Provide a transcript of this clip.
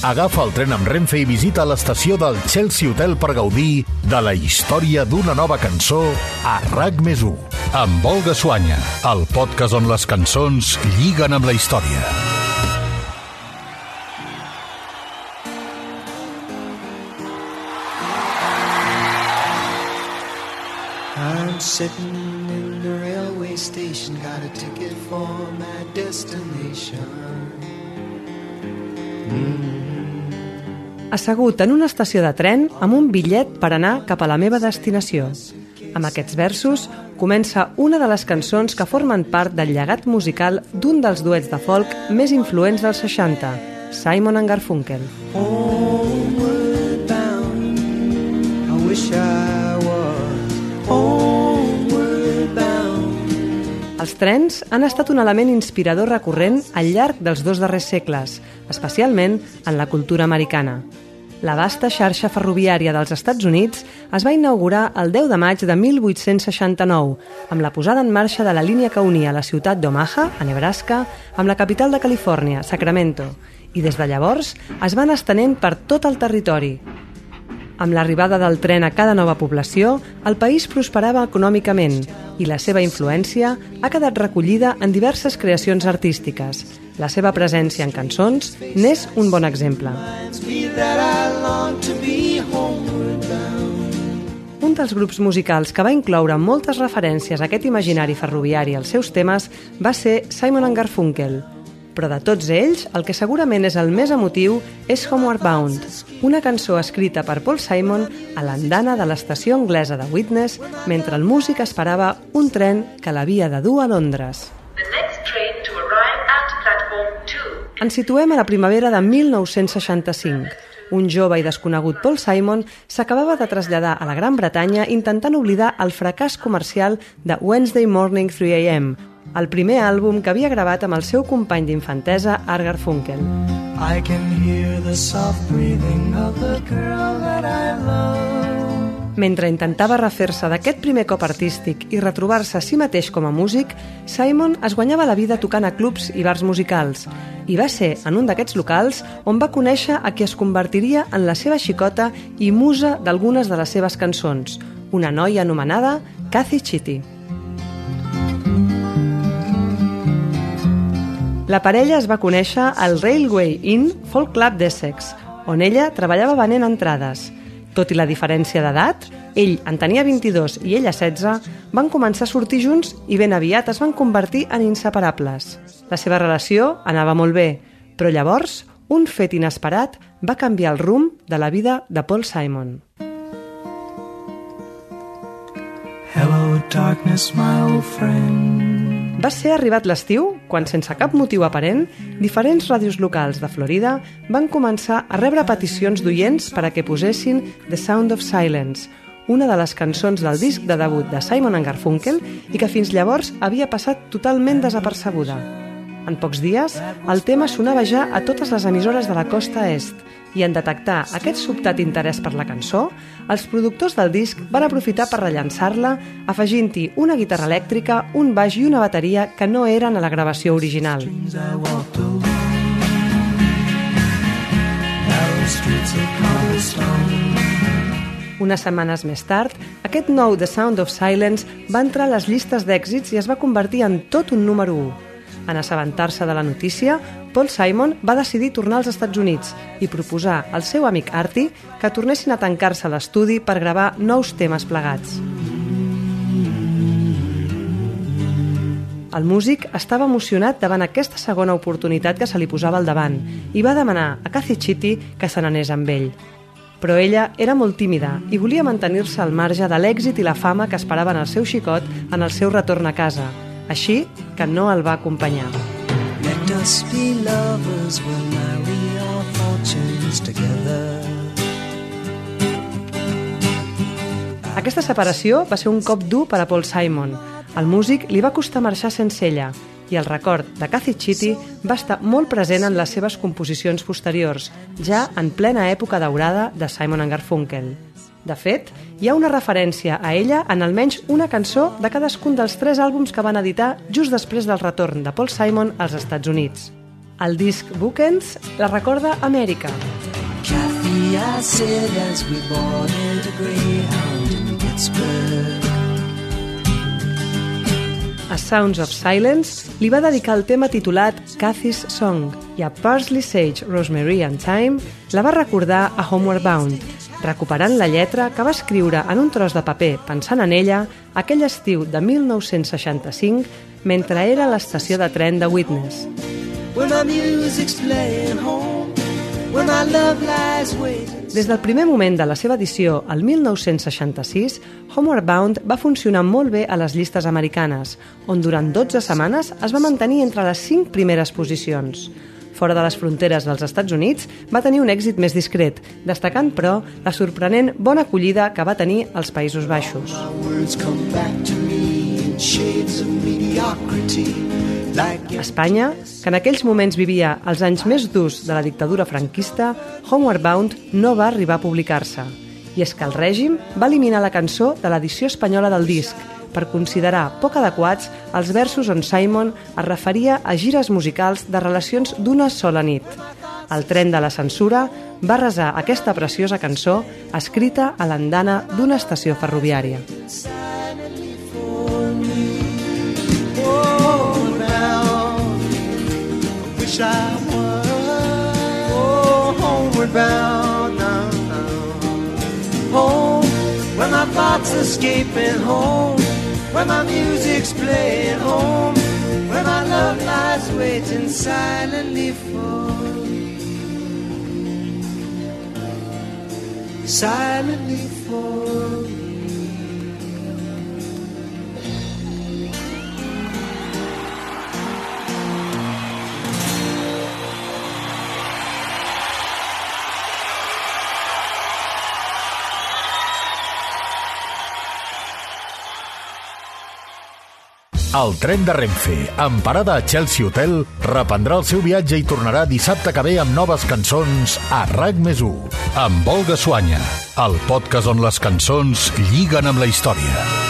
Agafa el tren amb Renfe i visita l'estació del Chelsea Hotel per gaudir de la història d'una nova cançó a RAC+1. Amb Olga Suanya, el podcast on les cançons lliguen amb la història. I'm sitting in the railway station, got a ticket for my destination. Assegut en una estació de tren amb un bitllet per anar cap a la meva destinació. Amb aquests versos comença una de les cançons que formen part del llegat musical d'un dels duets de folk més influents dels 60, Simon & Garfunkel. Homeward bound, I wish I was homeward bound. Els trens han estat un element inspirador recurrent al llarg dels 2 darrers segles, especialment en la cultura americana. La vasta xarxa ferroviària dels Estats Units es va inaugurar el 10 de maig de 1869, amb la posada en marxa de la línia que unia la ciutat d'Omaha, a Nebraska, amb la capital de Califòrnia, Sacramento, i des de llavors es van estenent per tot el territori. Amb l'arribada del tren a cada nova població, el país prosperava econòmicament i la seva influència ha quedat recollida en diverses creacions artístiques. La seva presència en cançons n'és un bon exemple. Un dels grups musicals que va incloure moltes referències a aquest imaginari ferroviari als seus temes va ser Simon & Garfunkel. Però de tots ells, el que segurament és el més emotiu és Homeward Bound, una cançó escrita per Paul Simon a l'andana de l'estació anglesa de Widnes mentre el músic esperava un tren que l'havia de dur a Londres. Ens situem a la primavera de 1965. Un jove i desconegut Paul Simon s'acabava de traslladar a la Gran Bretanya intentant oblidar el fracàs comercial de Wednesday Morning 3 AM, el primer àlbum que havia gravat amb el seu company d'infantesa, Art Garfunkel. I can hear the soft breathing of the girl that I love. Mentre intentava refer-se d'aquest primer cop artístic i retrobar-se a si mateix com a músic, Simon es guanyava la vida tocant a clubs i bars musicals. I va ser en un d'aquests locals on va conèixer a qui es convertiria en la seva xicota i musa d'algunes de les seves cançons, una noia anomenada Kathy Chitty. La parella es va conèixer al Railway Inn Folk Club d'Essex, on ella treballava venent entrades. Tot i la diferència d'edat, ell en tenia 22 i ella 16, van començar a sortir junts i ben aviat es van convertir en inseparables. La seva relació anava molt bé, però llavors un fet inesperat va canviar el rumb de la vida de Paul Simon. Hello, darkness, my old friend. Va ser arribat l'estiu quan, sense cap motiu aparent, diferents ràdios locals de Florida van començar a rebre peticions d'oients per a que posessin The Sound of Silence, una de les cançons del disc de debut de Simon & Garfunkel i que fins llavors havia passat totalment desapercebuda. En pocs dies, el tema sonava ja a totes les emissores de la costa est i en detectar aquest sobtat interès per la cançó, els productors del disc van aprofitar per rellançar-la afegint-hi una guitarra elèctrica, un baix i una bateria que no eren a la gravació original. Unes setmanes més tard, aquest nou The Sound of Silence va entrar a les llistes d'èxits i es va convertir en tot un número 1. En assabentar-se de la notícia, Paul Simon va decidir tornar als Estats Units i proposar al seu amic Artie que tornessin a tancar-se a l'estudi per gravar nous temes plegats. El músic estava emocionat davant aquesta segona oportunitat que se li posava al davant i va demanar a Kathy Chitty que se n'anés amb ell. Però ella era molt tímida i volia mantenir-se al marge de l'èxit i la fama que esperaven el seu xicot en el seu retorn a casa. Així que no el va acompanyar. Let us be lovers, we'll marry our fortunes together. Aquesta separació va ser un cop dur per a Paul Simon. Al músic li va costar marxar sense ella i el record de Kathy Chitty va estar molt present en les seves composicions posteriors, ja en plena època daurada de Simon & Garfunkel. De fet, hi ha una referència a ella en almenys una cançó de cadascun dels 3 àlbums que van editar just després del retorn de Paul Simon als Estats Units. El disc Bookends la recorda Amèrica. Kathy, I said as we boarded a Greyhound in Pittsburgh. A Sounds of Silence li va dedicar el tema titulat Kathy's Song i a Parsley, Sage, Rosemary and Thyme la va recordar a Homeward Bound, recuperant la lletra que va escriure en un tros de paper pensant en ella aquell estiu de 1965 mentre era a l'estació de tren de Widnes. Des del primer moment de la seva edició, el 1966, Homeward Bound va funcionar molt bé a les llistes americanes, on durant 12 setmanes es va mantenir entre les 5 primeres posicions. Fora de les fronteres dels Estats Units, va tenir un èxit més discret, destacant, però, la sorprenent bona acollida que va tenir als Països Baixos. A Espanya, que en aquells moments vivia els anys més durs de la dictadura franquista, Homeward Bound no va arribar a publicar-se. I és que el règim va eliminar la cançó de l'edició espanyola del disc, per considerar poc adequats els versos on Simon es referia a gires musicals de relacions d'una sola nit. El tren de la censura va resar aquesta preciosa cançó escrita a l'andana d'una estació ferroviària. Where my thoughts escaping home, where my music's playing home, where my love lies waiting silently for me, silently for me. El tren de Renfe, amb parada a Chelsea Hotel, reprendrà el seu viatge i tornarà dissabte que ve amb noves cançons a RAC+1, amb Olga Suanya, el podcast on les cançons lliguen amb la història.